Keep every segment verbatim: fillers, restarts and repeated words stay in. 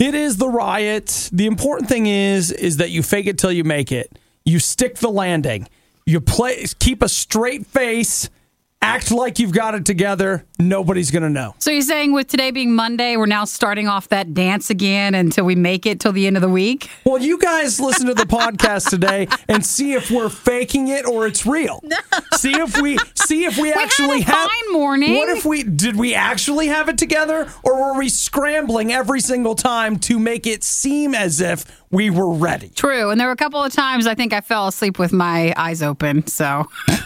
It is the riot. The important thing is, is that you fake it till you make it. You stick the landing. You play, keep a straight face. Act like you've got it together. Nobody's going to know. So you're saying with today being Monday, we're now starting off that dance again until we make it till the end of the week? Well, you guys listen to the podcast today and see if we're faking it or it's real. No. See if we see if we, we actually had a have. Fine morning. What if we did we actually have it together, or were we scrambling every single time to make it seem as if we were ready? True, and there were a couple of times I think I fell asleep with my eyes open. So.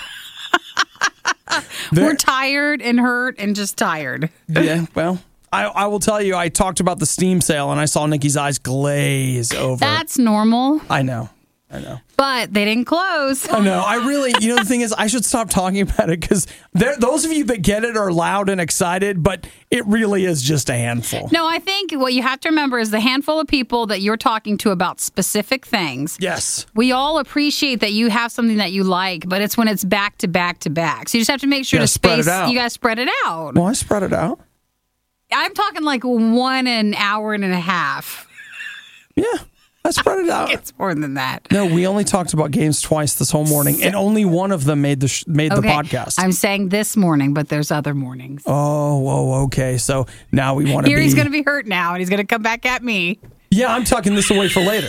We're tired and hurt and just tired. Yeah, well, I, I will tell you, I talked about the Steam sale and I saw Nikki's eyes glaze over. That's normal. I know. I know. But they didn't close. I know. I really, you know, the thing is, I should stop talking about it because those of you that get it are loud and excited, but it really is just a handful. No, I think what you have to remember is the handful of people that you're talking to about specific things. Yes. We all appreciate that you have something that you like, but it's when it's back to back to back. So you just have to make sure to space. You got to spread it out. Well, I spread it out. I'm talking like one an hour and a half. Yeah. I spread it out. It's more than that. No, we only talked about games twice this whole morning, and only one of them made the sh- made okay. the podcast. I'm saying this morning, but there's other mornings. Oh, whoa, okay. So now we want to Here be... he's going to be hurt now, and he's going to come back at me. Yeah, I'm tucking this away for later.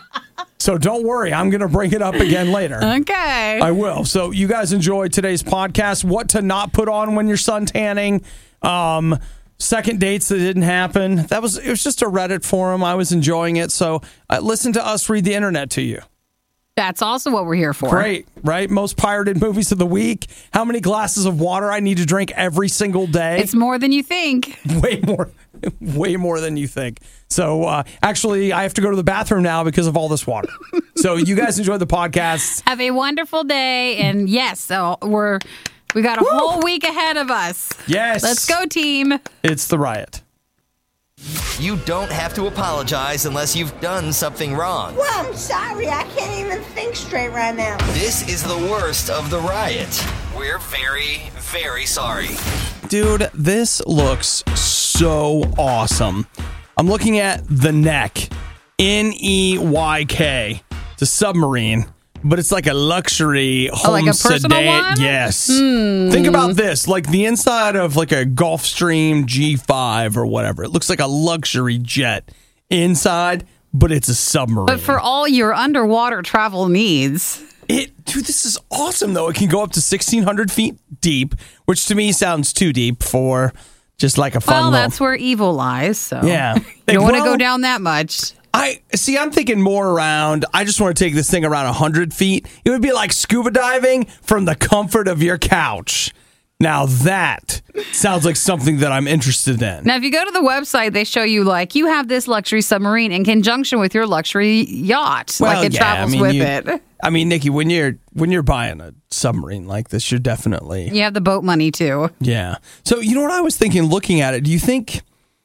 So don't worry. I'm going to bring it up again later. Okay. I will. So you guys enjoyed today's podcast. What to not put on when you're sun tanning. Um... Second dates that didn't happen. That was it was just a Reddit forum. I was enjoying it. So uh, listen to us read the internet to you. That's also what we're here for. Great, right? Most pirated movies of the week. How many glasses of water I need to drink every single day? It's more than you think. Way more, way more than you think. So uh, actually, I have to go to the bathroom now because of all this water. So you guys enjoy the podcast. Have a wonderful day. And yes, so we're... We got a Woo! whole week ahead of us. Yes. Let's go, team. It's the riot. You don't have to apologize unless you've done something wrong. Well, I'm sorry. I can't even think straight right now. This is the worst of the riot. We're very, very sorry. Dude, this looks so awesome. I'm looking at the Neck. N E Y K. It's a submarine. But it's like a luxury home oh, like a personal sedan. One? Yes. Hmm. Think about this. Like the inside of like a Gulfstream G five or whatever. It looks like a luxury jet inside, but it's a submarine. But for all your underwater travel needs. It, dude, this is awesome, though. It can go up to sixteen hundred feet deep, which to me sounds too deep for just like a fun Well, little... that's where evil lies, so. Yeah. You don't want to well, go down that much. I see. I'm thinking more around. I just want to take this thing around one hundred feet. It would be like scuba diving from the comfort of your couch. Now that sounds like something that I'm interested in. Now, if you go to the website, they show you like you have this luxury submarine in conjunction with your luxury yacht. Well, like it yeah, travels I mean, with you, it. I mean, Nikki, when you're when you're buying a submarine like this, you're definitely You have the boat money too. Yeah. So you know what I was thinking, looking at it. Do you think?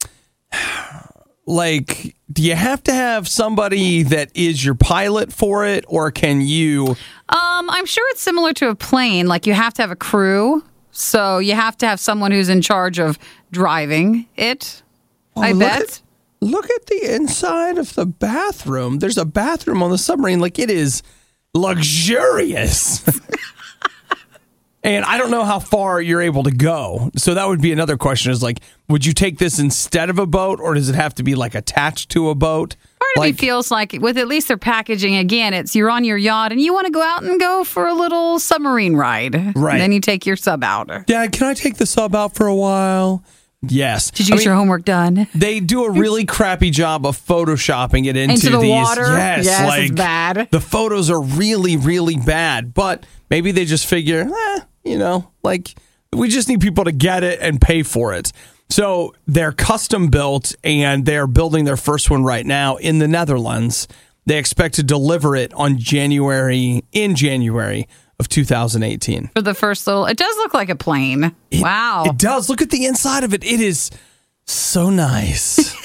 Like, do you have to have somebody that is your pilot for it, or can you? Um, I'm sure it's similar to a plane. Like, you have to have a crew, so you have to have someone who's in charge of driving it. Well, I look bet. At, look at the inside of the bathroom. There's a bathroom on the submarine. Like, it is luxurious. And I don't know how far you're able to go. So that would be another question is like, would you take this instead of a boat, or does it have to be like attached to a boat? Part of like, me feels like with at least their packaging, again, it's you're on your yacht and you want to go out and go for a little submarine ride. Right. And then you take your sub out. Dad, can I take the sub out for a while? Yes. Did you I get mean, your homework done? They do a really crappy job of photoshopping it into, into the these. water? Yes, yes like, it's bad. The photos are really, really bad. But maybe they just figure, eh, you know, like we just need people to get it and pay for it. So they're custom built, and they're building their first one right now in the Netherlands. They expect to deliver it on January, in January of two thousand eighteen. For the first little, it does look like a plane. It, wow. It does. Look at the inside of it. It is so nice.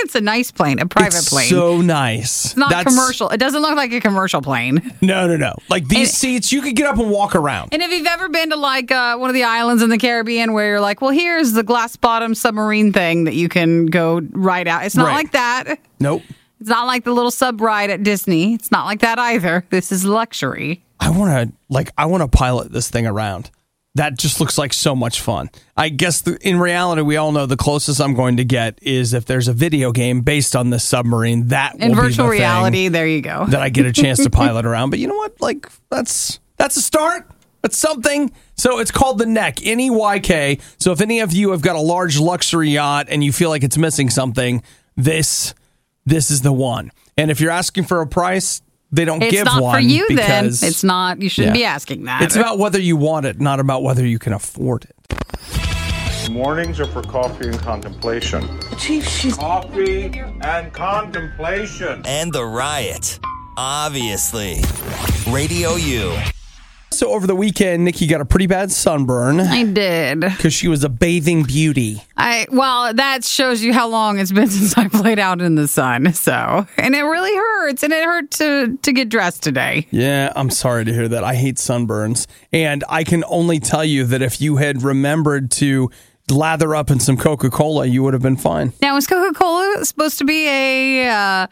It's a nice plane, a private It's plane. so nice. It's not That's- commercial. It doesn't look like a commercial plane. No, no, no. Like these And- seats, you could get up and walk around. And if you've ever been to like uh, one of the islands in the Caribbean where you're like, well, here's the glass bottom submarine thing that you can go ride out. It's not Right. like that. Nope. It's not like the little sub ride at Disney. It's not like that either. This is luxury. I want to like I want to pilot this thing around. That just looks like so much fun. I guess the, in reality, we all know the closest I'm going to get is if there's a video game based on this submarine. That In will virtual be the reality, thing there you go. that I get a chance to pilot around. But you know what? Like that's that's a start. That's something. So it's called the Neck, N E Y K. So if any of you have got a large luxury yacht and you feel like it's missing something, this this is the one. And if you're asking for a price, they don't It's give not one for you then. because It's not. You shouldn't Yeah. be asking that. It's about whether you want it, not about whether you can afford it. Mornings are for coffee and contemplation. Chief, she's Coffee and contemplation. And the riot. Obviously. Radio U. So over the weekend, Nikki got a pretty bad sunburn I did. because she was a bathing beauty. I well, that shows you how long it's been since I played out in the sun. So, and it really hurts, and it hurt to to get dressed today. Yeah, I'm sorry to hear that. I hate sunburns. And I can only tell you that if you had remembered to lather up in some Coca-Cola, you would have been fine. Now, is Coca-Cola supposed to be a, uh,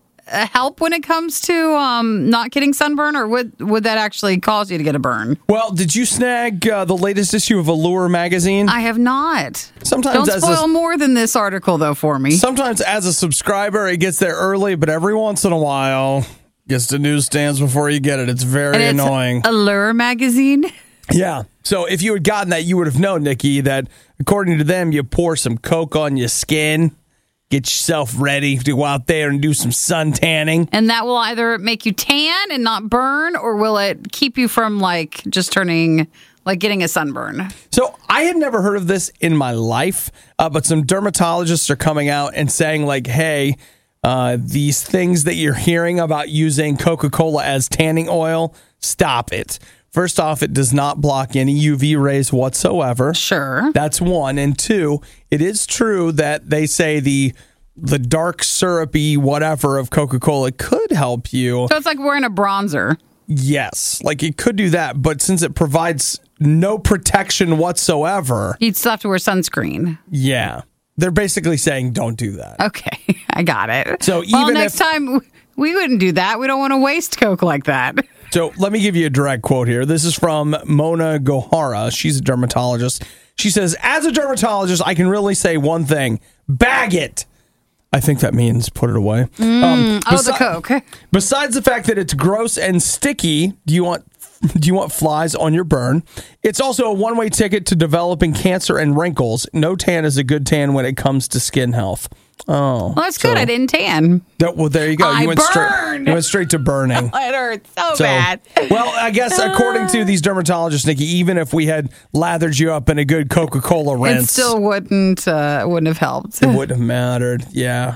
a help when it comes to um, not getting sunburn, or would would that actually cause you to get a burn? Well, did you snag uh, the latest issue of Allure magazine? I have not. Sometimes Don't as spoil a, more than this article, though, for me. sometimes as a subscriber, it gets there early, but every once in a while, gets to newsstands before you get it. It's very And it's annoying. Allure magazine. Yeah. So if you had gotten that, you would have known, Nikki, that according to them, you pour some Coke on your skin, get yourself ready to go out there and do some sun tanning. And that will either make you tan and not burn, or will it keep you from like just turning, like getting a sunburn? So I had never heard of this in my life, uh, but some dermatologists are coming out and saying like, hey, uh, these things that you're hearing about using Coca-Cola as tanning oil, stop it. First off, it does not block any U V rays whatsoever. Sure. That's one. And two, it is true that they say the the dark syrupy whatever of Coca-Cola could help you. So it's like wearing a bronzer. Yes, like it could do that, but since it provides no protection whatsoever, You'd still have to wear sunscreen. yeah. They're basically saying don't do that. Okay, I got it. So well, even next if- time we wouldn't do that. We don't want to waste Coke like that. So let me give you a direct quote here. This is from Mona Gohara. She's a dermatologist. She says, as a dermatologist, I can really say one thing. Bag it. I think that means put it away. Um, Oh, the besi- Coke. Besides the fact that it's gross and sticky, do you want do you want flies on your burn? It's also a one-way ticket to developing cancer and wrinkles. No tan is a good tan when it comes to skin health. Oh, Well, that's so- good. I didn't tan. that- well, there you go. I you went straight. burned. You went straight to burning. It hurts so, So, bad. well, I guess according to these dermatologists, Nikki, even if we had lathered you up in a good Coca-Cola It rinse, still wouldn't uh, wouldn't have helped. it wouldn't have mattered. Yeah.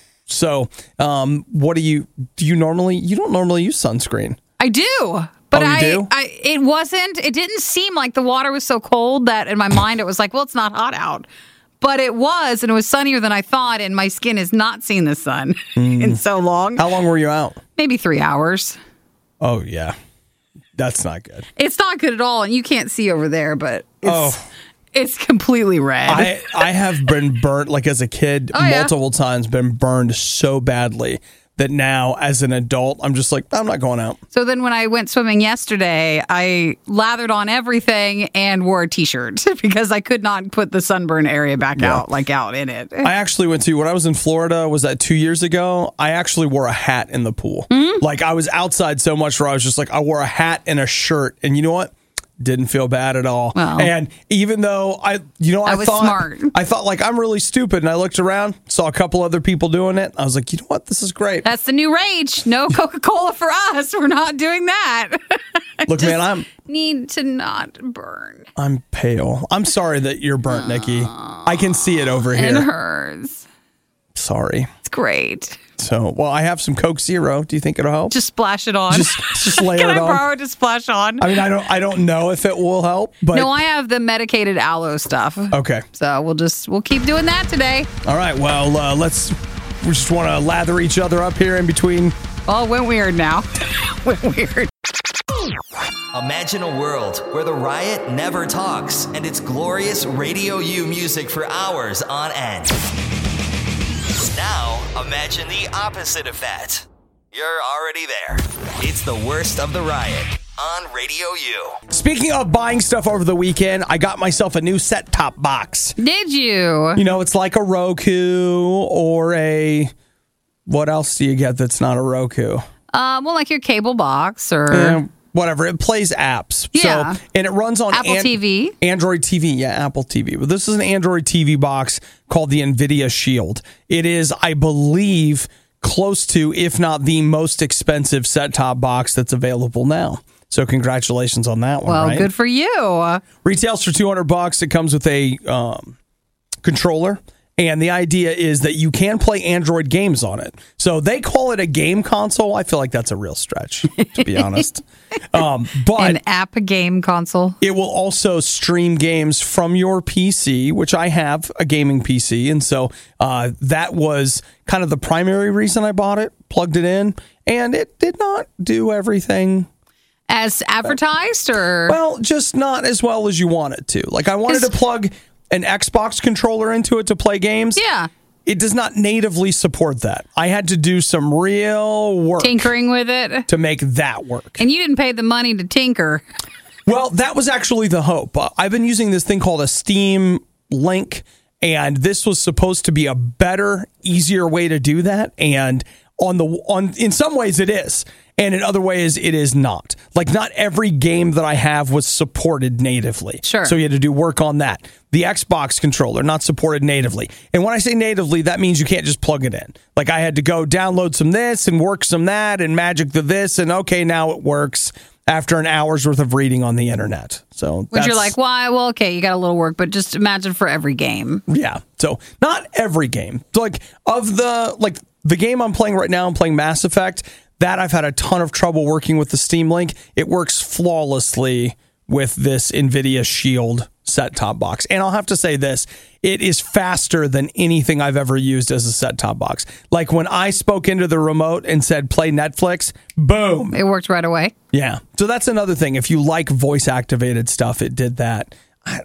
So, um, what do you do? You normally you don't normally use sunscreen. I do. But Oh, you I, do? I, it wasn't, it didn't seem like the water was so cold that in my mind it was like, well, it's not hot out. But it was, and it was sunnier than I thought, and my skin has not seen the sun in so long. How long were you out? Maybe three hours. Oh yeah, that's not good. It's not good at all, and you can't see over there, but it's, Oh. it's completely red. I I have been burnt like as a kid Oh, yeah? multiple times. Been burned so badly that now as an adult, I'm just like I'm not going out. So then when I went swimming yesterday, I lathered on everything and wore a t-shirt because I could not put the sunburn area back Yeah. out, like out in it. I actually went to when I was in Florida. Was that two years ago? I actually wore a hat in the pool. Mm-hmm. Like I was outside so much where I was just like I wore a hat and a shirt, and you know what? Didn't feel bad at all. Well, and even though I, you know, I, I was thought smart. I thought like I'm really stupid, and I looked around, saw a couple other people doing it. I was like, you know what? This is great. That's the new rage. No Coca-Cola for us. We're not doing that. Look, man, I'm Need to not burn. I'm pale. I'm sorry that you're burnt, Nikki. I can see it over It here. hurts. Sorry. It's great. So, well, I have some Coke Zero. Do you think it'll help? Just splash it on. just, just layer Can it I on. borrow it to splash on? I mean, I don't, I don't know if it will help, but no, I have the medicated aloe stuff. okay. So we'll just we'll keep doing that today. All right. Well, uh, let's we just want to lather each other up here in between. Oh, it went weird now. went weird. Imagine a world where the Riot never talks and it's glorious Radio U music for hours on end. Now, imagine the opposite of that. You're already there. It's the worst of the Riot on Radio U. Speaking of buying stuff over the weekend, I got myself a new set-top box. Did you? You know, it's like a Roku or a... What else do you get that's not a Roku? Uh, well, like your cable box or... Uh, whatever. It plays apps. Yeah. So, and it runs on... Apple an- T V? Android T V. Yeah, Apple T V. But this is an Android T V box called the NVIDIA Shield. It is, I believe, close to, if not the most expensive set-top box that's available now. So congratulations on that one. Well, right? good for you. Retails for two hundred bucks. It comes with a um, controller. And the idea is that you can play Android games on it. So they call it a game console. I feel like that's a real stretch, to be honest. Um, but An app game console. it will also stream games from your P C, which I have a gaming P C. And so uh, that was kind of the primary reason I bought it, plugged it in, and it did not do everything. As advertised or? Well, just not as well as you want it to. Like I wanted to plug an Xbox controller into it to play games. Yeah. It does not natively support that. I had to do some real work Tinkering with it. to make that work. And you didn't pay the money to tinker. Well, that was actually the hope. Uh, I've been using this thing called a Steam Link, and this was supposed to be a better, easier way to do that. And on the on, in some ways, it is. And in other ways, it is not. Like, not every game that I have was supported natively. Sure. So you had to do work on that. The Xbox controller, not supported natively. And when I say natively, that means you can't just plug it in. Like, I had to go download some this and work some that and magic the this, and okay, now it works after an hour's worth of reading on the internet. So Which you're like, why? Well, okay, you got a little work, but just imagine for every game. Yeah. So not every game. So like, of the, like, the game I'm playing right now, I'm playing Mass Effect. That I've had a ton of trouble working with the Steam Link. It works flawlessly with this NVIDIA Shield set-top box. And I'll have to say this, it is faster than anything I've ever used as a set-top box. Like when I spoke into the remote and said, play Netflix, boom. It worked right away. Yeah. So that's another thing. If you like voice-activated stuff, it did that. I,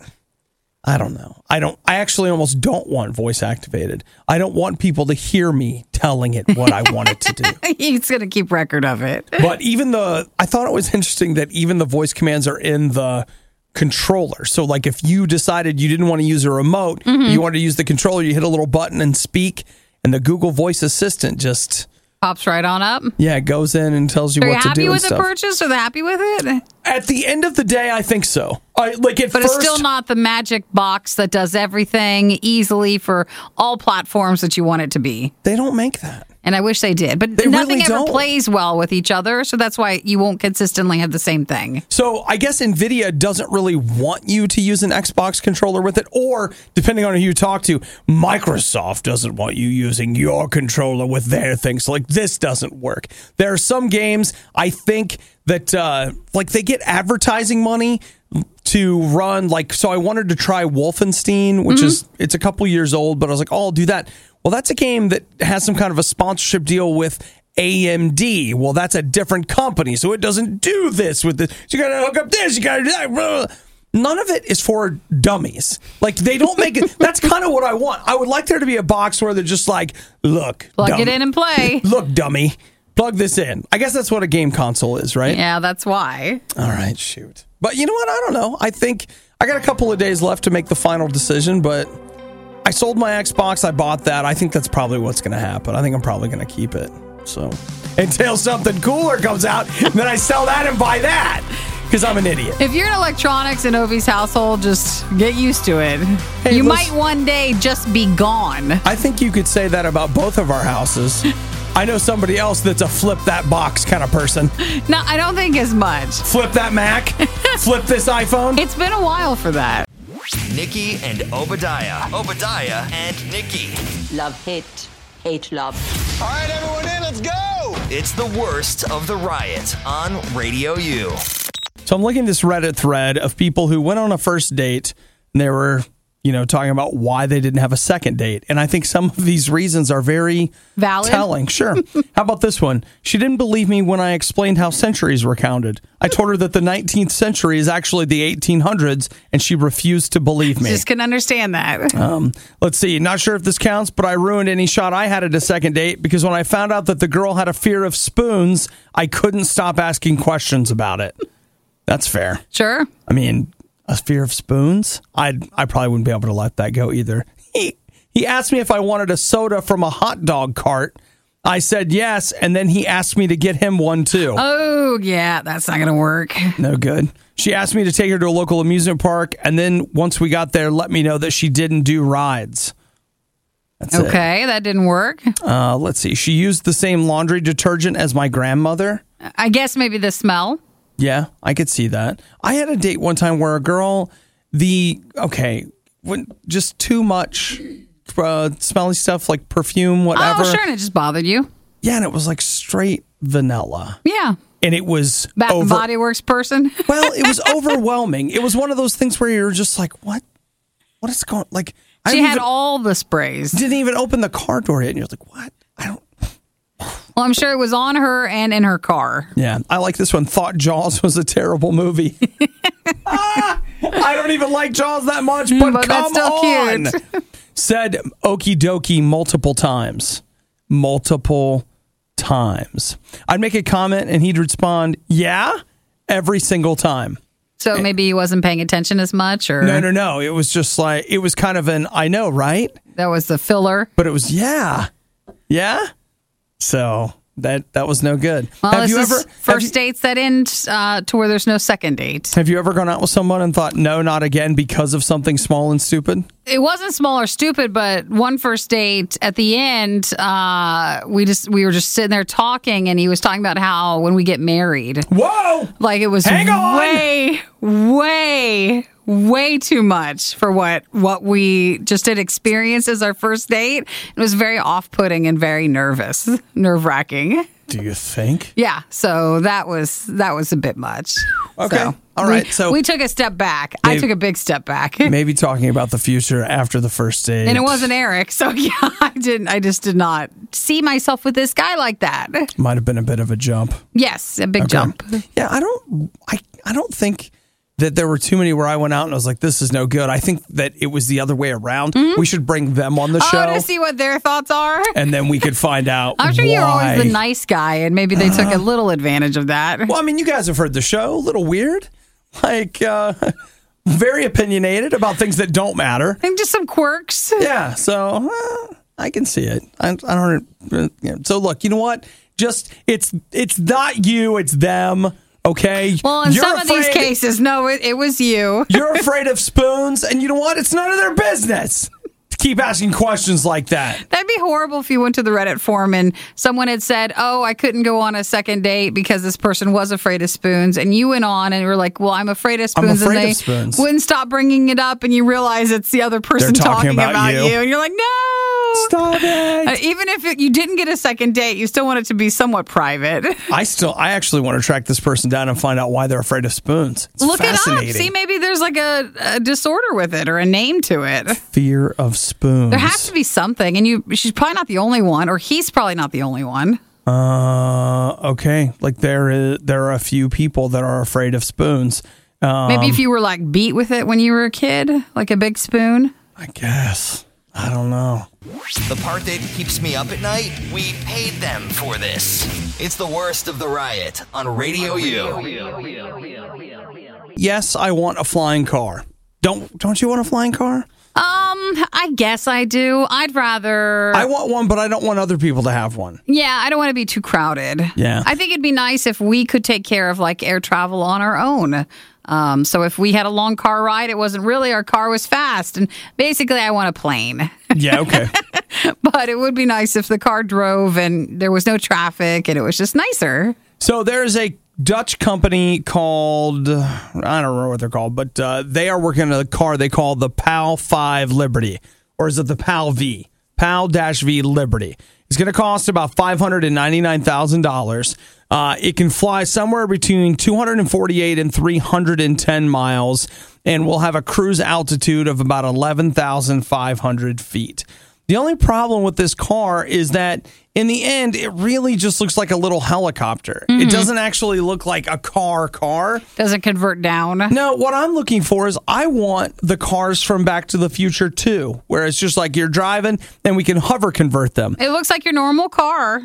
I don't know. I don't. I actually almost don't want voice activated. I don't want people to hear me telling it what I want it to do. He's going to keep record of it. But even the, I thought it was interesting that even the voice commands are in the controller. So like if you decided you didn't want to use a remote, mm-hmm. you wanted to use the controller, you hit a little button and speak, and the Google Voice Assistant just pops right on up. Yeah, it goes in and tells you Are what you to do. happy with and the stuff. purchase? Are they happy with it? At the end of the day, I think so. I, like at but first, it's still not the magic box that does everything easily for all platforms that you want it to be. They don't make that. And I wish they did. But They nothing really ever don't. plays well with each other, so that's why you won't consistently have the same thing. So I guess NVIDIA doesn't really want you to use an Xbox controller with it, or depending on who you talk to, Microsoft doesn't want you using your controller with their thing. So like this doesn't work. There are some games I think that uh, like they get advertising money to run. Like, so I wanted to try Wolfenstein, which mm-hmm. is, it's a couple years old, but I was like, oh, I'll do that. Well, that's a game that has some kind of a sponsorship deal with A M D. Well, that's a different company, so it doesn't do this with the. You got to hook up this. You got to do that. Blah. None of it is for dummies. Like they don't make it. That's kind of what I want. I would like there to be a box where they're just like, look, plug dummy. it in and play. Look, dummy, plug this in. I guess that's what a game console is, right? Yeah, that's why. All right, shoot. But you know what? I don't know. I think I got a couple of days left to make the final decision, but. I sold my Xbox. I bought that. I think that's probably what's going to happen. I think I'm probably going to keep it. So until something cooler comes out, then I sell that and buy that because I'm an idiot. If you're in electronics in Ovi's household, just get used to it. Hey, you listen, might one day just be gone. I think you could say that about both of our houses. I know somebody else that's a flip that box kind of person. No, I don't think as much. Flip that Mac. Flip this iPhone. It's been a while for that. Nikki and Obadiah. Obadiah and Nikki. Love, hate, hate, love. All right, everyone in, let's go. It's the worst of the riot on Radio U. So I'm looking at this Reddit thread of people who went on a first date and they were, you know, talking about why they didn't have a second date. And I think some of these reasons are very valid. telling. Sure. How about this one? She didn't believe me when I explained how centuries were counted. I told her that the nineteenth century is actually the eighteen hundreds, and she refused to believe me. Just couldn't understand that. Um, let's see. Not sure if this counts, but I ruined any shot I had at a second date because when I found out that the girl had a fear of spoons, I couldn't stop asking questions about it. That's fair. Sure. I mean, a fear of spoons? I I probably wouldn't be able to let that go either. He he asked me if I wanted a soda from a hot dog cart. I said yes, and then he asked me to get him one too. Oh, yeah, that's not going to work. No good. She asked me to take her to a local amusement park, and then once we got there, let me know that she didn't do rides. That's okay, it. that didn't work. Uh, let's see. She used the same laundry detergent as my grandmother. I guess maybe the smell. Yeah, I could see that. I had a date one time where a girl, the, okay, when just too much uh, smelly stuff like perfume, whatever. Oh, sure, and it just bothered you. Yeah, and it was like straight vanilla. Yeah. And it was Bath and over- Body Works person. Well, it was overwhelming. It was one of those things where you're just like, what? What is going, like. I She didn't had even, all the sprays. didn't even open the car door yet. And you're like, what? I don't. Well, I'm sure it was on her and in her car. Yeah, I like this one. Thought Jaws was a terrible movie. ah, I don't even like Jaws that much, but, But come that's still on. cute. Said okie dokie multiple times. Multiple times. I'd make a comment and he'd respond, yeah, every single time. So maybe he wasn't paying attention as much, or No, no, no. It was just like, it was kind of an, I know, right? that was the filler. But it was, yeah. Yeah? So that that was no good. Well, have this you is ever have first you, dates that end uh, to where there's no second date. have you ever gone out with someone and thought, no, not again because of something small and stupid? It wasn't small or stupid, but one first date at the end, uh, we just we were just sitting there talking, and he was talking about how when we get married, Whoa! like it was Hang on! way, way, way too much for what what we just did experience as our first date. It was very off-putting and very nervous, nerve-wracking. Do you think? Yeah, so that was that was a bit much. Okay. So All right. we, So we took a step back. I Maybe- took a big step back. maybe talking about the future after the first date. And it wasn't Eric, so yeah, I didn't. I just did not see myself with this guy like that. Might have been a bit of a jump. Yes, a big Okay. jump. Yeah, I don't. I I don't think that there were too many where I went out and I was like, this is no good. I think that it was the other way around. Mm-hmm. We should bring them on the Oh, show, to see what their thoughts are. and then we could find out. I'm sure why. you're always the nice guy, and maybe they took a little advantage of that. Well, I mean, you guys have heard the show. A little weird, like uh, very opinionated about things that don't matter. And just some quirks. Yeah, so uh, I can see it. I, I don't. Uh, yeah. So look, you know what? Just it's it's not you, it's them. Okay. Well, in You're some of these afraid- cases, no, it, it was you. You're afraid of spoons, and you know what? It's none of their business to keep asking questions like that. That'd be horrible if you went to the Reddit forum and someone had said, oh, I couldn't go on a second date because this person was afraid of spoons. And you went on and were like, well, I'm afraid of spoons. afraid and they of spoons. wouldn't stop bringing it up. And you realize it's the other person They're talking talking, about about, you. you. And you're like, no. Stop it. Uh, even if it, you didn't get a second date, you still want it to be somewhat private. I still, I actually want to track this person down and find out why they're afraid of spoons. It's Look it up. fascinating. See, maybe there's like a, a disorder with it or a name to it. Fear of spoons. There has to be something, and you she's probably not the only one, or he's probably not the only one. Uh, okay. Like there is, there are a few people that are afraid of spoons. Um, Maybe if you were like beat with it when you were a kid, like a big spoon. I guess. I don't know. The part that keeps me up at night, we paid them for this. It's the worst of the riot on Radio U. Yes, I want a flying car. Don't don't you want a flying car? Um, I guess I do. I'd rather. I want one, but I don't want other people to have one. yeah, I don't want to be too crowded. Yeah. I think it'd be nice if we could take care of like air travel on our own. Um, so if we had a long car ride, it wasn't really our car was fast, and basically I want a plane. Yeah, okay. But it would be nice if the car drove and there was no traffic and it was just nicer. So there's a Dutch company called, I don't remember what they're called, but uh, they are working on a car they call the PAL five Liberty. Or is it the PAL V? PAL-V Liberty. It's going to cost about five hundred ninety-nine thousand dollars. Uh, it can fly somewhere between two hundred forty-eight and three hundred ten miles, and will have a cruise altitude of about eleven thousand five hundred feet. The only problem with this car is that in the end, it really just looks like a little helicopter. Mm-hmm. It doesn't actually look like a car car. Doesn't convert down. No, what I'm looking for is I want the cars from Back to the Future two, where it's just like you're driving and we can hover convert them. It looks like your normal car.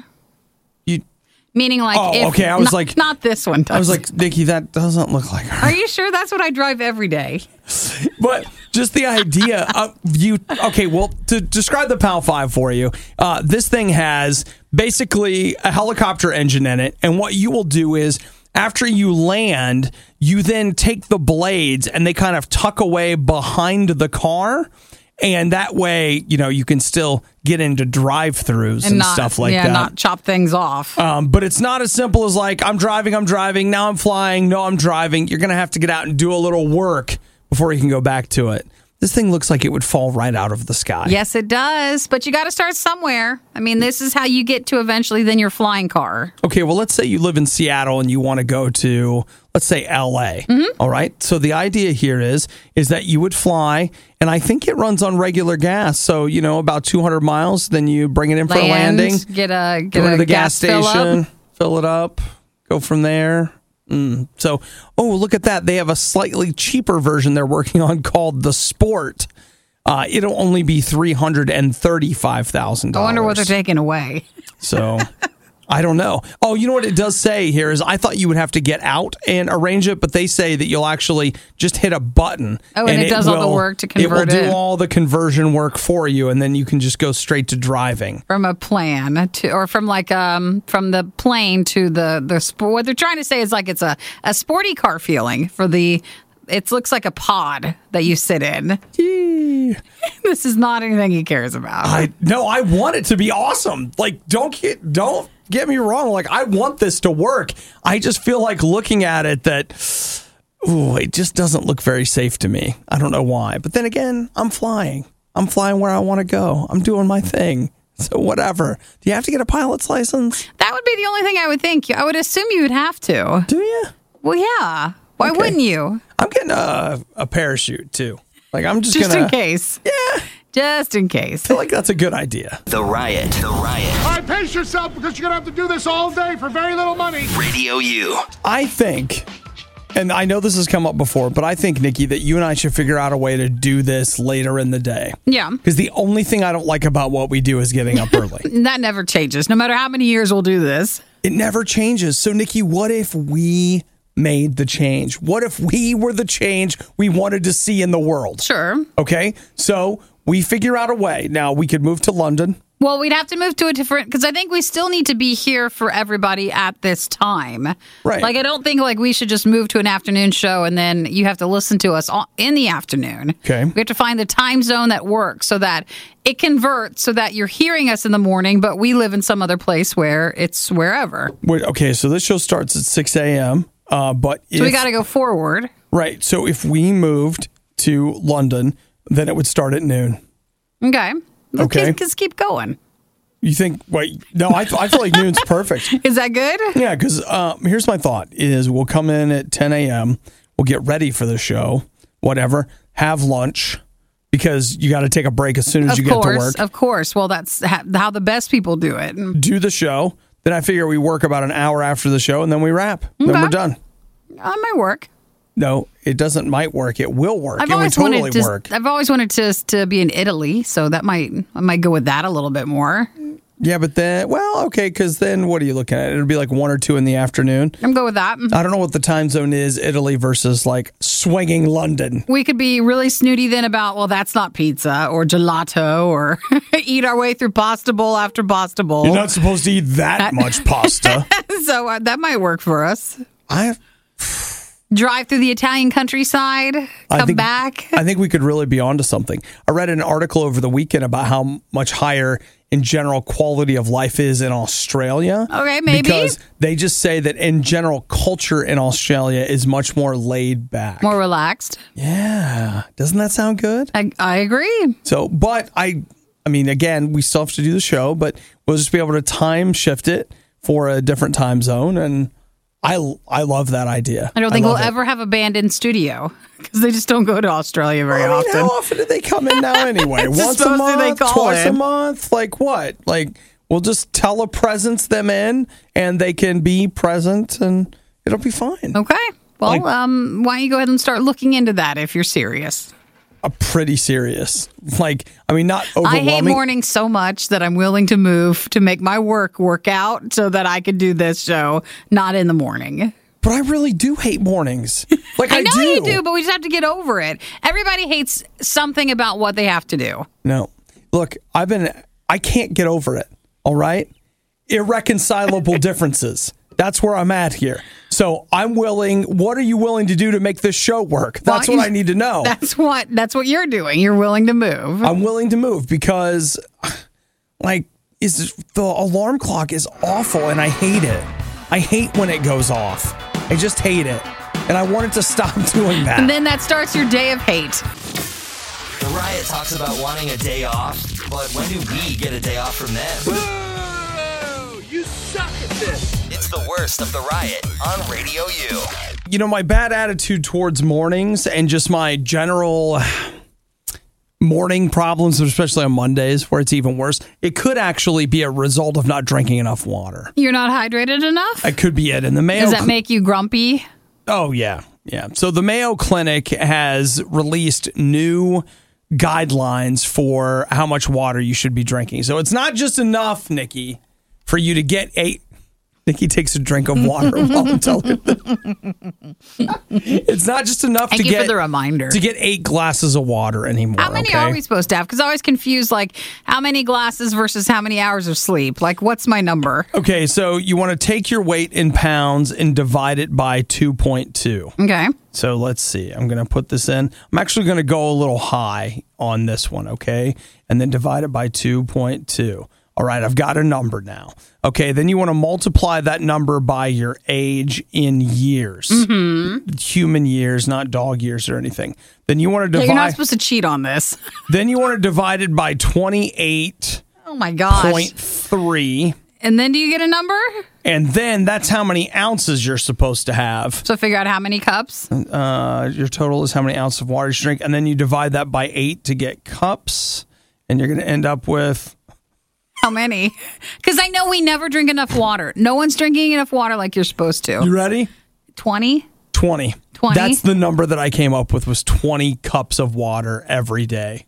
You Meaning like, oh, if okay. I was not, like, not this one does. I was like, Nikki, that doesn't look like her. Are you sure? That's what I drive every day. But just the idea of you, okay, well, to describe the PAL five for you, uh, this thing has basically a helicopter engine in it. And what you will do is after you land, you then take the blades and they kind of tuck away behind the car. And that way, you know, you can still get into drive-throughs and, and not, stuff like yeah, that. Yeah, not chop things off. Um, but it's not as simple as like, I'm driving, I'm driving, now I'm flying, no, I'm driving. You're going to have to get out and do a little work before you can go back to it. This thing looks like it would fall right out of the sky. Yes, it does. But you got to start somewhere. I mean, this is how you get to eventually then your flying car. Okay, well, let's say you live in Seattle and you want to go to, let's say, L A. Mm-hmm. All right. So the idea here is, is that you would fly, and I think it runs on regular gas. So, you know, about two hundred miles, then you bring it in for Land, a landing. Get a, get go a to the gas, gas, gas station, fill, fill it up, go from there. Mm. So, oh, look at that. They have a slightly cheaper version they're working on called the Sport. Uh, it'll only be three hundred thirty-five thousand dollars. I wonder what they're taking away. So, I don't know. Oh, you know what it does say here is I thought you would have to get out and arrange it, but they say that you'll actually just hit a button. Oh, and, and it, it does will, all the work to convert it. It will do all the conversion work for you, and then you can just go straight to driving. From a plan to, or from like um from the plane to the the sport. What they're trying to say is like it's a a sporty car feeling for the. It looks like a pod that you sit in. Yee. This is not anything he cares about. I no, I want it to be awesome. Like, don't get don't get me wrong. Like, I want this to work. I just feel like looking at it that, ooh, it just doesn't look very safe to me. I don't know why. But then again, I'm flying. I'm flying where I want to go. I'm doing my thing. So whatever. Do you have to get a pilot's license? That would be the only thing I would think. I would assume you would have to. Do you? Well, yeah. Why okay. wouldn't you? I'm getting a, a parachute, too. Like, I'm just, just gonna... Just in case. Yeah. Just in case. I feel like that's a good idea. The Riot. The Riot. All right, pace yourself because you're going to have to do this all day for very little money. Radio U. I think, and I know this has come up before, but I think, Nikki, that you and I should figure out a way to do this later in the day. Yeah. Because the only thing I don't like about what we do is getting up early. That never changes. No matter how many years we'll do this. It never changes. So, Nikki, what if we made the change? What if we were the change we wanted to see in the world? Sure. Okay. So we figure out a way. Now, we could move to London. Well, we'd have to move to a different, because I think we still need to be here for everybody at this time. Right. Like, I don't think like we should just move to an afternoon show and then you have to listen to us all in the afternoon. Okay. We have to find the time zone that works so that it converts so that you're hearing us in the morning, but we live in some other place where it's wherever. Wait, okay. So this show starts at six a.m. Uh, but if, so we got to go forward. Right. So if we moved to London, then it would start at noon. Okay. Let's Okay. Keep, just keep going. You think, wait, no, I, I feel like noon's perfect. Is that good? Yeah, because um, here's my thought is we'll come in at ten a.m., we'll get ready for the show, whatever, have lunch, because you got to take a break as soon as Of you course, get to work. of course. Well, that's ha- how the best people do it. Do the show. Then I figure we work about an hour after the show, and then we wrap. Okay. Then we're done. That might work. No, it doesn't might work. It will work. I've it would always totally wanted to. work. I've always wanted to to be in Italy, so that might I might go with that a little bit more. Yeah, but then, well, okay, because then what are you looking at? It'll be like one or two in the afternoon. I'm good with that. I don't know what the time zone is, Italy versus like swinging London. We could be really snooty then about, well, that's not pizza or gelato or eat our way through pasta bowl after pasta bowl. You're not supposed to eat that much pasta. So uh, that might work for us. I Drive through the Italian countryside, come I think, back. I think we could really be onto something. I read an article over the weekend about how much higher in general quality of life is in Australia. Okay, maybe. Because they just say that in general culture in Australia is much more laid back. More relaxed. Yeah. Doesn't that sound good? I, I agree. So, but I, I mean, again, we still have to do the show, but we'll just be able to time shift it for a different time zone, and I I love that idea. I don't think we'll love it. ever have a band in studio because they just don't go to Australia very I mean, often. how often do they come in now anyway? It's Once a supposed to, they month, call twice a in. month? Like what? Like we'll just telepresence them in, and they can be present, and it'll be fine. Okay. Well, Like- um, why don't you go ahead and start looking into that if you're serious? I'm pretty serious. Like, I mean, not I overwhelming. hate mornings so much that I'm willing to move to make my work work out so that I could do this show not in the morning. But I really do hate mornings. Like I, I know do. you do, but we just have to get over it. Everybody hates something about what they have to do. No. Look, I've been I can't get over it. All right? Irreconcilable differences. That's where I'm at here. So I'm willing. What are you willing to do to make this show work? That's Well, what you- I need to know. That's what that's what you're doing. You're willing to move. I'm willing to move because, like, is the alarm clock is awful and I hate it. I hate when it goes off. I just hate it, and I want it to stop doing that. And then that starts your day of hate. The Riot talks about wanting a day off, but when do we get a day off from them? Boo! You suck at this. It's the worst of the Riot on Radio U. You know, my bad attitude towards mornings and just my general morning problems, especially on Mondays where it's even worse, it could actually be a result of not drinking enough water. You're not hydrated enough? It could be it. And the Mayo Does that make you grumpy? Oh, yeah. Yeah. So the Mayo Clinic has released new guidelines for how much water you should be drinking. So it's not just enough, Nikki, for you to get eight. Nikki takes a drink of water while I'm telling her. It's not just enough Thank to you get for the reminder. to get eight glasses of water anymore. How many okay? are we supposed to have? Because I always confuse, like, how many glasses versus how many hours of sleep. Like, what's my number? Okay, so you want to take your weight in pounds and divide it by two point two. Okay. So let's see. I'm going to put this in. I'm actually going to go a little high on this one, okay? And then divide it by two point two. All right, I've got a number now. Okay, then you want to multiply that number by your age in years. Mm-hmm. Human years, not dog years or anything. Then you want to Yeah, divide you're not supposed to cheat on this. Then you want to divide it by twenty-eight Oh, my gosh. point three. And then do you get a number? And then that's how many ounces you're supposed to have. So figure out how many cups. Uh, your total is how many ounces of water you should drink. And then you divide that by eight to get cups. And you're going to end up with... How many? Because I know we never drink enough water. No one's drinking enough water like you're supposed to. You ready? twenty? twenty. twenty? That's the number that I came up with, was twenty cups of water every day.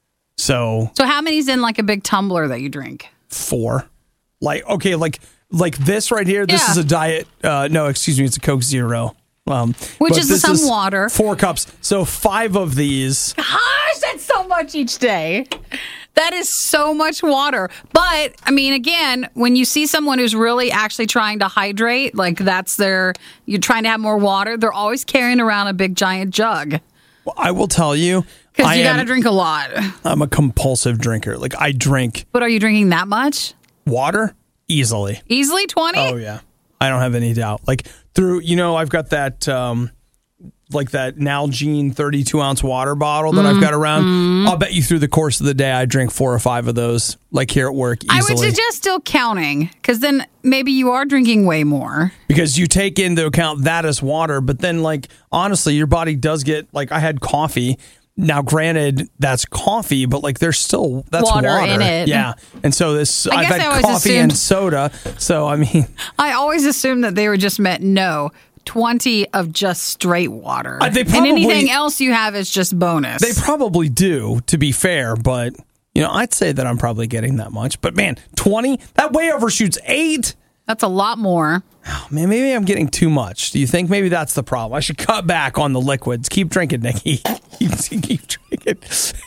So So how many's in like a big tumbler that you drink? four. Like, okay, like like this right here, this Yeah. is a diet. Uh, no, excuse me, it's a Coke Zero. Um, Which but is this some water. Four cups. So five of these. Gosh, that's so much each day. That is so much water. But, I mean, again, when you see someone who's really actually trying to hydrate, like that's their, you're trying to have more water, they're always carrying around a big giant jug. Well, I will tell you, Because I you got to am, drink a lot. I'm a compulsive drinker. Like, I drink But are you drinking that much? water easily. Easily twenty? Oh, yeah. I don't have any doubt. Like, through, you know, I've got that, um, like that Nalgene thirty-two ounce water bottle that I've got around. Mm-hmm. I'll bet you through the course of the day, I drink four or five of those, like here at work easily. I would suggest still counting, because then maybe you are drinking way more. Because you take into account that as water, but then, like, honestly, your body does get, like, I had coffee. Now, granted, that's coffee, but, like, there's still, that's Water water. in it. Yeah. And so this, I I've guess had I always coffee and assumed- soda. So, I mean, I always assumed that they were just meant no. twenty of just straight water. Uh, they and probably- anything else you have is just bonus. they probably do, to be fair, but, you know, I'd say that I'm probably getting that much. But, man, twenty? That way overshoots eight? That's a lot more. Oh, man, maybe I'm getting too much. Do you think maybe that's the problem? I should cut back on the liquids. Keep drinking, Nikki. keep, keep drinking.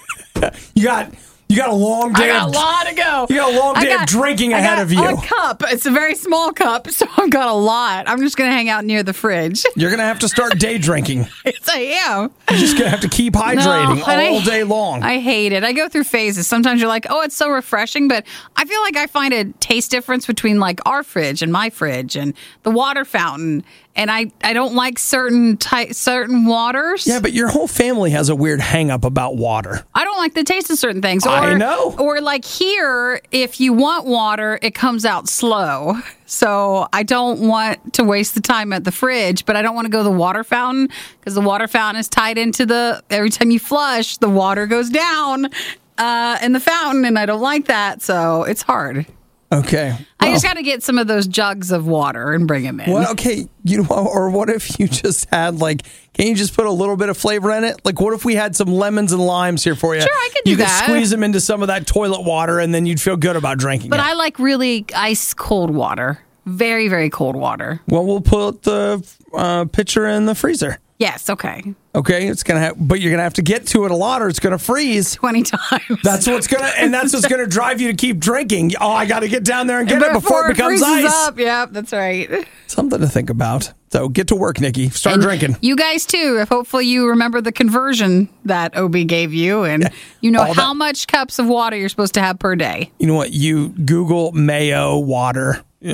you got you got a long day. I got of, a lot to go. You got a long I day got- of drinking I ahead got of you. A cup. It's a very small cup, so I've got a lot. I'm just going to hang out near the fridge. You're gonna have to start day drinking. Yes, I am. You're just gonna have to keep hydrating No, and all I- day long. I hate it. I go through phases. Sometimes you're like, oh, it's so refreshing, but I feel like I find a taste difference between like our fridge and my fridge and the water fountain. and I, I don't like certain ty- certain waters. Yeah, but your whole family has a weird hang up about water. I don't like the taste of certain things. Or, I know. Or like here, if you want water, it comes out slow. So I don't want to waste the time at the fridge, but I don't want to go to the water fountain because the water fountain is tied into the, every time you flush, the water goes down uh, in the fountain, and I don't like that. So it's hard. Okay. I Well, just got to get some of those jugs of water and bring them in. Well, okay, you know, or what if you just had like, can you just put a little bit of flavor in it? Like, what if we had some lemons and limes here for you? Sure, I could do you that. You could squeeze them into some of that toilet water, and then you'd feel good about drinking But it. I like really ice cold water. Very, very cold water. Well, we'll put the uh, pitcher in the freezer. Yes, okay. Okay, it's gonna have, but you're gonna have to get to it a lot, or it's gonna freeze. twenty times. That's what's gonna, and that's what's gonna drive you to keep drinking. Oh, I got to get down there and get it before it becomes freezes ice. Up. Yep, that's right. Something to think about. So get to work, Nikki. Start And drinking. You guys too. If hopefully you remember the conversion that Obi gave you, and Yeah. you know All how that- much cups of water you're supposed to have per day. You know what? You Google Mayo water. Ugh.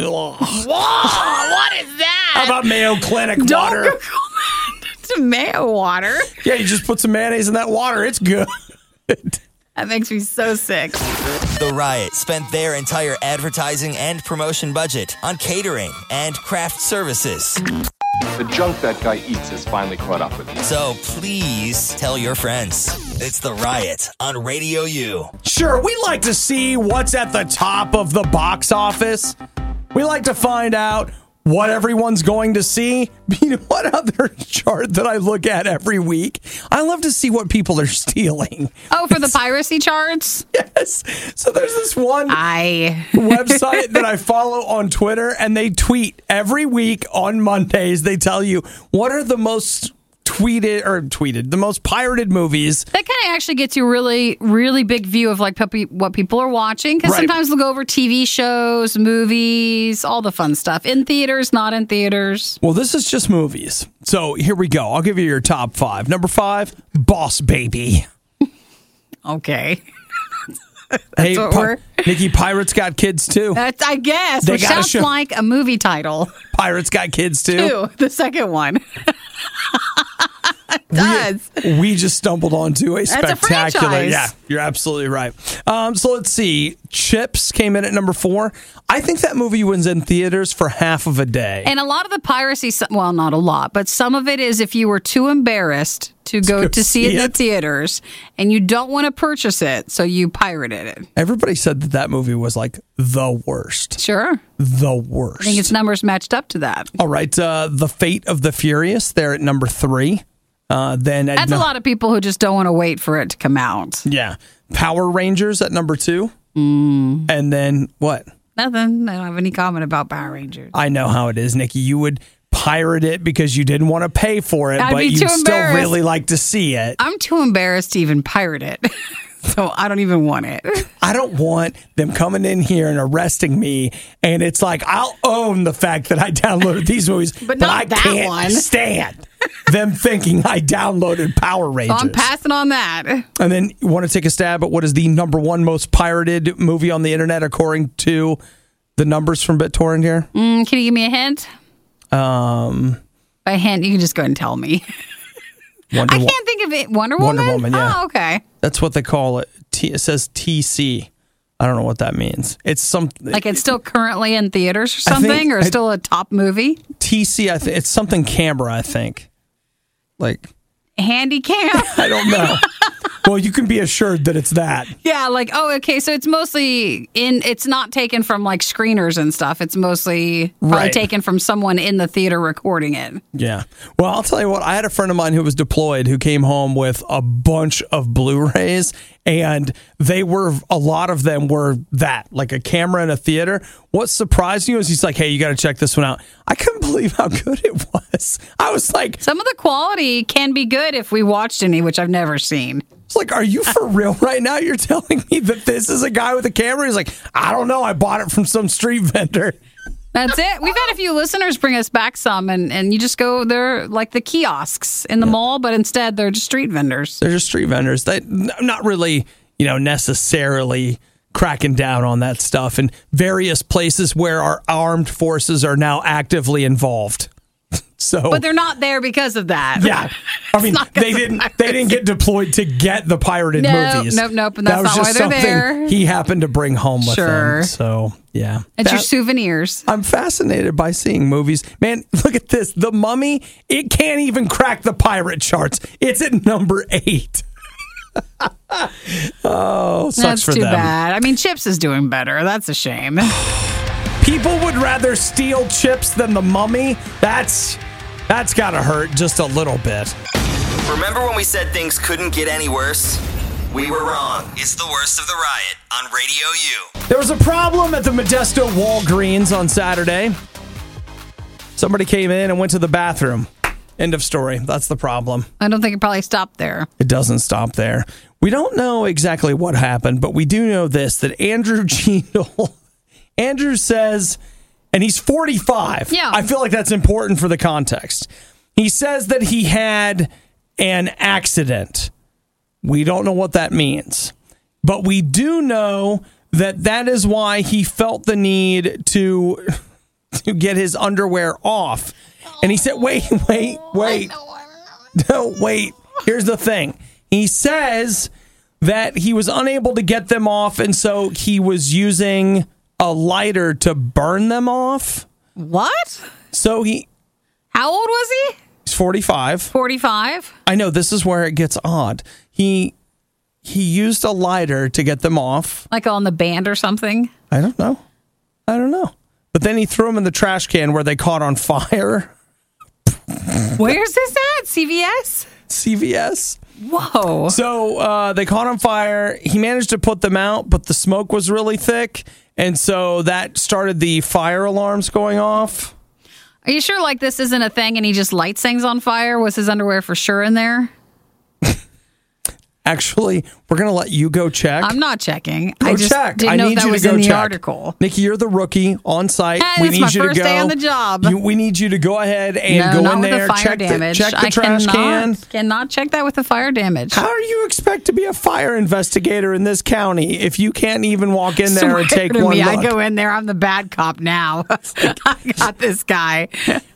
Whoa! What is that? How about Mayo Clinic Don't water? Google that. It's mayo water. Yeah, you just put some mayonnaise in that water. It's good. That makes me so sick. The Riot spent their entire advertising and promotion budget on catering and craft services. The junk that guy eats has finally caught up with me. So please tell your friends. It's The Riot on Radio U. Sure, we like to see what's at the top of the box office. We like to find out what everyone's going to see. You know what other chart that I look at every week? I love to see what people are stealing. Oh, for the piracy charts? Yes. So there's this one I website that I follow on Twitter, and they tweet every week on Mondays. They tell you what are the most tweeted or tweeted, the most pirated movies. That kind of actually gets you a really, really big view of like puppy, what people are watching. Because Right. sometimes they'll go over T V shows, movies, all the fun stuff. In theaters, not in theaters. Well, this is just movies. So here we go. I'll give you your top five. Number five, Boss Baby. Okay. Hey, what Pi- we're- Nikki, Pirates Got Kids too. That's, I guess. They Which gotta sounds show- like a movie title. Pirates Got Kids too. Two, the second one. It does. We, we just stumbled onto a a spectacular. franchise. Yeah, you're absolutely right. Um, so let's see. Chips came in at number four. I think that movie was in theaters for half of a day. And a lot of the piracy, well, not a lot, but some of it is if you were too embarrassed to go go to see it see in the it. theaters and you don't want to purchase it, so you pirated it. Everybody said that that movie was like the worst. Sure. The worst. I think its numbers matched up to that. All right. Uh, the Fate of the Furious, they're at number three. Uh, then at That's nu- a lot of people who just don't want to wait for it to come out. Yeah. Power Rangers at number two. Mm. And then what? Nothing. I don't have any comment about Power Rangers. I know how it is, Nikki. You would pirate it because you didn't want to pay for it, I'd but be you'd too still embarrassed. really like to see it. I'm too embarrassed to even pirate it. So I don't even want it. I don't want them coming in here and arresting me, and it's like I'll own the fact that I downloaded these movies, but, not I that can't one. stand them thinking I downloaded Power So Rangers. I'm passing on that. And then you want to take a stab at what is the number one most pirated movie on the internet according to the numbers from BitTorrent here? Mm, can you give me a hint? Um, By hint, you can just go and tell me. Wonder I Wo- can't think of it. Wonder Woman? Wonder Woman, yeah. Oh, okay. That's what they call it. T- it says T C. I don't know what that means. It's some Like it's still currently in theaters or I think something, or I- still a top movie? T C. I think it's something camera. I think. Like Handicap? I don't know. Well, you can be assured that it's that. Yeah, like, oh, okay, so it's mostly in, it's not taken from like screeners and stuff. It's mostly probably Right. taken from someone in the theater recording it. Yeah. Well, I'll tell you what. I had a friend of mine who was deployed who came home with a bunch of Blu-rays, and they were, a lot of them were that, like a camera in a theater. What surprised me was he's like, hey, you got to check this one out. I couldn't believe how good it was. I was like, Some of the quality can be good if we watched any, which I've never seen. it's like, are you for real right now? You're telling me that this is a guy with a camera? He's like, I don't know. I bought it from some street vendor. That's it. We've had a few listeners bring us back some, and, and you just go, they're like the kiosks in the mall, but instead they're just street vendors. They're just street vendors. They not really, you know, necessarily cracking down on that stuff in various places where our armed forces are now actively involved. So, but they're not there because of that. Yeah, I mean, they didn't. They didn't get deployed to get the pirated nope, movies. Nope, nope, and that's that was not just why they're something there. He happened to bring home with sure. him. So, yeah, it's that, your souvenirs. I'm fascinated by seeing movies. Man, look at this. The Mummy. It can't even crack the pirate charts. It's at number eight. Oh, sucks That's for too them. bad. I mean, Chips is doing better. That's a shame. People would rather steal Chips than the Mummy. That's that's gotta hurt just a little bit. Remember when we said things couldn't get any worse? We were wrong. It's the worst of the riot on Radio U. There was a problem at the Modesto Walgreens on Saturday. Somebody came in and went to the bathroom. End of story. That's the problem. I don't think it probably stopped there. It doesn't stop there. We don't know exactly what happened, but we do know this, that Andrew Cheadle, Andrew says, and he's forty-five. Yeah. I feel like that's important for the context. He says that he had an accident. We don't know what that means, but we do know that that is why he felt the need to, to get his underwear off. And he said, wait, wait, wait. No, wait. Here's the thing. He says that he was unable to get them off, and so he was using a lighter to burn them off. What? So he... How old was he? He's forty-five. forty-five? I know, this is where it gets odd. He he used a lighter to get them off. Like on the band or something? I don't know. I don't know. But then he threw them in the trash can where they caught on fire. Where's this at? C V S? C V S. Whoa. So uh, they caught on fire. He managed to put them out, but the smoke was really thick. And so that started the fire alarms going off. Are you sure like this isn't a thing and he just lights things on fire? Was his underwear for sure in there? Actually, we're going to let you go check. I'm not checking. Go I just check. didn't I know need if that you was to go in the check. article. Nikki, you're the rookie on site. Hey, we this is need my you first to go. day on the job. You, we need you to go ahead and no, go not in with there, the fire check damage. the, check the I trash cannot, can. Cannot check that with the fire damage. How do you expect to be a fire investigator in this county if you can't even walk in there Swear and take to one me, look? I go in there. I'm the bad cop now. I got this guy.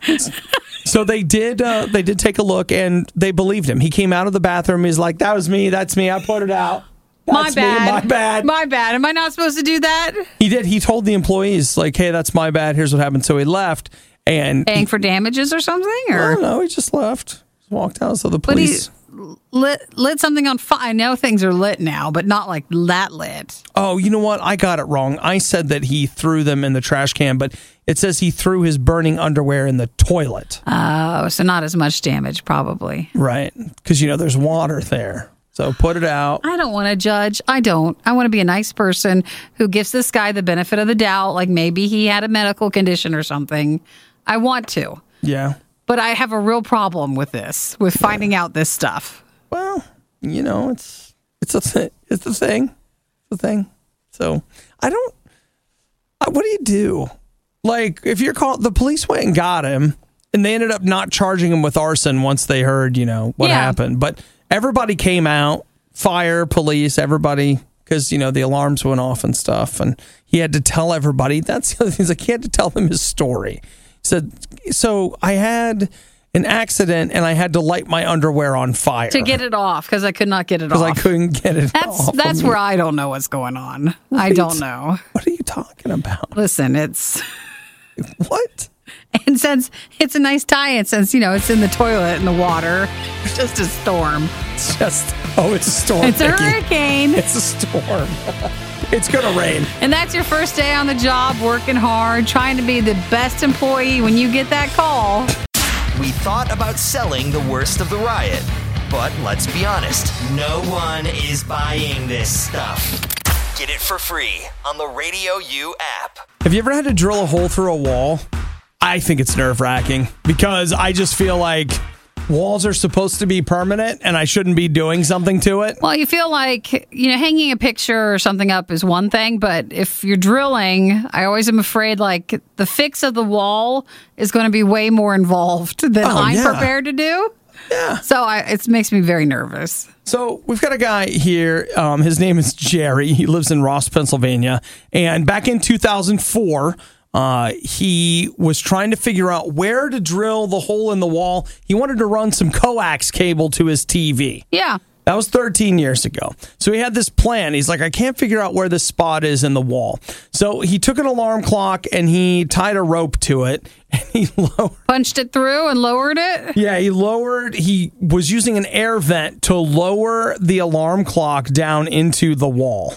So they did. Uh, they did take a look, and they believed him. He came out of the bathroom. He's like, "That was me. That's me. I put it out. That's my bad. Me, my bad. My bad. Am I not supposed to do that? He did. He told the employees, like, "Hey, that's my bad. Here's what happened." So he left, and Paying for damages or something? Or no, no, he just left. Just walked out. So the but he police. lit lit something on fire. I know things are lit now, but not like that lit. Oh, you know what? I got it wrong. I said that he threw them in the trash can, but it says he threw his burning underwear in the toilet. Oh, so not as much damage, probably. Right. Because, you know, there's water there. So put it out. I don't want to judge. I don't. I want to be a nice person who gives this guy the benefit of the doubt. Like maybe he had a medical condition or something. I want to. Yeah. But I have a real problem with this, with finding out this stuff. Well, you know, it's it's a th- it's a thing. It's a thing. So I don't. I, what do you do? Like, if you're called, the police went and got him, and they ended up not charging him with arson once they heard, you know, what Yeah. happened. But everybody came out, fire, police, everybody, because, you know, the alarms went off and stuff. And he had to tell everybody. That's the other thing. He's like, he had to tell them his story. He said, so I had an accident and I had to light my underwear on fire. To get it off, because I could not get it Because off. I couldn't get it That's off. that's of where me. I don't know what's going on. I Right. don't know. What are you talking about? Listen, it's What? and since it's a nice tie-in, since you know it's in the toilet and the water, it's just a storm. It's just, oh, it's a storm. It's a Nikki. hurricane. It's a storm. It's going to rain. And that's your first day on the job, working hard, trying to be the best employee. When you get that call, We thought about selling the worst of the riot, but let's be honest, no one is buying this stuff. Get it for free on the Radio U app. Have you ever had to drill a hole through a wall? I think it's nerve-wracking because I just feel like walls are supposed to be permanent and I shouldn't be doing something to it. well, you feel like, you know, hanging a picture or something up is one thing, but if you're drilling, I always am afraid like the fix of the wall is going to be way more involved than Oh, I'm yeah. prepared to do. Yeah. So I, it makes me very nervous. So we've got a guy here. Um, his name is Jerry. He lives in Ross, Pennsylvania. And back in two thousand four, Uh, he was trying to figure out where to drill the hole in the wall. He wanted to run some coax cable to his T V. Yeah. That was thirteen years ago. So he had this plan. He's like, I can't figure out where this spot is in the wall. So he took an alarm clock and he tied a rope to it and he lowered. Punched it through and lowered it? Yeah, he lowered. He was using an air vent to lower the alarm clock down into the wall.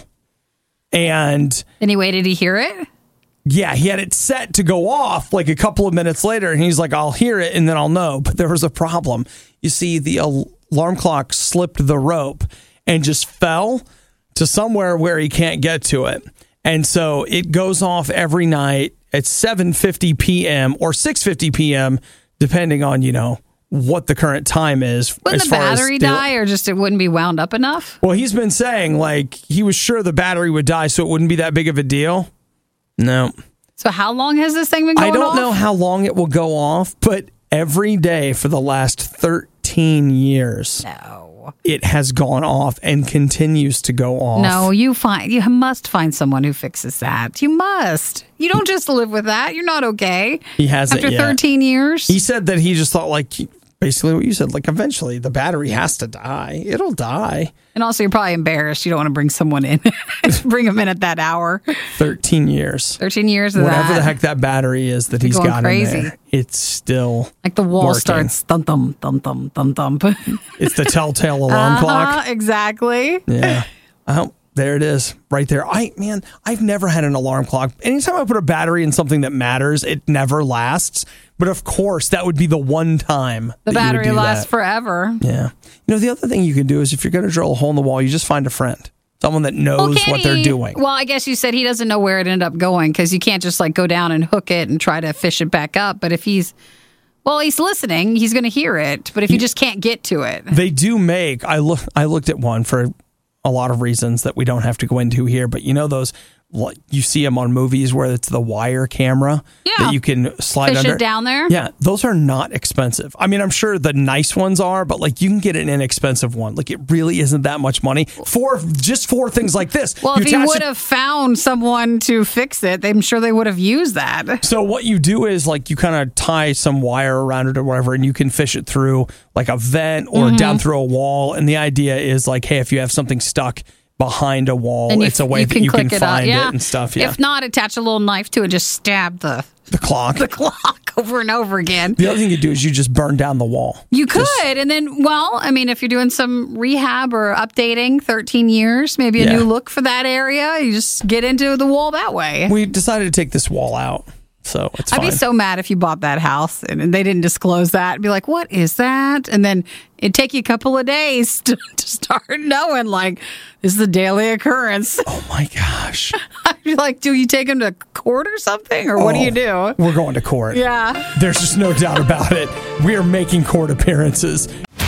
And anyway, did he hear it? Yeah, he had it set to go off like a couple of minutes later. And he's like, I'll hear it and then I'll know. But there was a problem. You see, the al- alarm clock slipped the rope and just fell to somewhere where he can't get to it. And so it goes off every night at seven fifty p.m. or six fifty p.m., depending on, you know, what the current time is. Wouldn't as the far as battery the- die or just it wouldn't be wound up enough? Well, he's been saying like he was sure the battery would die, so it wouldn't be that big of a deal. No. So how long has this thing been going I don't off? know how long it will go off, but every day for the last thirteen years, No. it has gone off and continues to go off. No, you find you must find someone who fixes that. You must. You don't just live with that. You're not okay. He hasn't After yet. thirteen years. He said that he just thought like basically what you said, like eventually the battery has to die. It'll die. And also, you're probably embarrassed. You don't want to bring someone in. bring them in at that hour. thirteen years. thirteen years of Whatever that. the heck that battery is that he's going got crazy. in there, it's still Like the wall working. starts thump thump thump thump thump thump. It's the telltale alarm clock. Uh-huh, exactly. Yeah. Oh, there it is, right there. I man, I've never had an alarm clock. Anytime I put a battery in something that matters, it never lasts. But of course, that would be the one time The that you would battery do lasts that. forever. Yeah. You know, the other thing you can do is if you're going to drill a hole in the wall, you just find a friend, someone that knows Well, can what they're he- doing. Well, I guess you said he doesn't know where it ended up going because you can't just like go down and hook it and try to fish it back up. But if he's, well, he's listening, he's going to hear it. But if you just can't get to it, They do make. I look. I looked at one for a lot of reasons that we don't have to go into here. But you know those. Like you see them on movies where it's the wire camera Yeah. that you can slide fish under. it down there. Yeah, those are not expensive. I mean, I'm sure the nice ones are, but like you can get an inexpensive one. Like it really isn't that much money for just for things like this. Well, You if he attach would it- have found someone to fix it, I'm sure they would have used that. So what you do is like you kind of tie some wire around it or whatever, and you can fish it through like a vent or Mm-hmm. down through a wall. And the idea is like, hey, if you have something stuck behind a wall, And you- it's a way you that can you can click it up. find Yeah. it and stuff. Yeah, If not, attach a little knife to it, just stab the, the clock. the clock over and over again. The other thing you do is you just burn down the wall. You could, and then, well, I mean, if you're doing some rehab or updating, thirteen years, maybe a Yeah. new look for that area, you just get into the wall that way. We decided to take this wall out, so it's I'd fine. be so mad if you bought that house and, and they didn't disclose that. Be like, what is that? And then it'd take you a couple of days to, to start knowing, like, this is a daily occurrence. Oh my gosh. I'd be like, do you take them to court or something? Or what do Oh, you do? We're going to court. Yeah. There's just no doubt about it. We are making court appearances.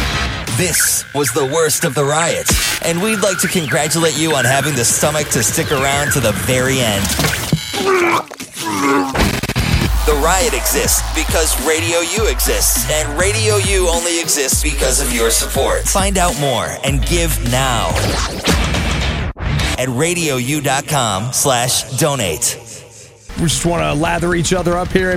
This was the worst of the riot, and we'd like to congratulate you on having the stomach to stick around to the very end. The riot exists because Radio U exists, and Radio U only exists because of your support. Find out more and give now at radiou.com slash donate. We just want to lather each other up here